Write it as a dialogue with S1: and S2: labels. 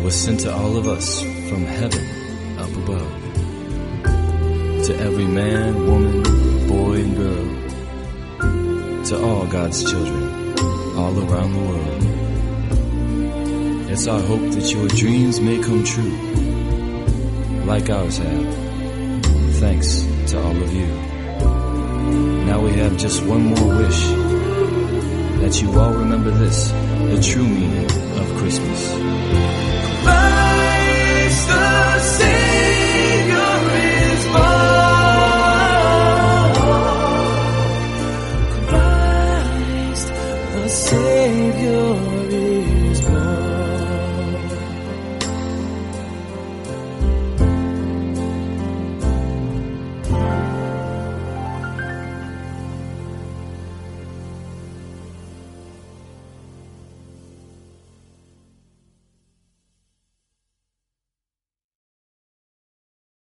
S1: was sent to all of us from heaven up above. To every man, woman, boy, and girl. To all God's children, all around the world. It's our hope that your dreams may come true, like ours have. Thanks to all of you. Now we have just one more wish, that you all remember this, the true meaning of Christmas.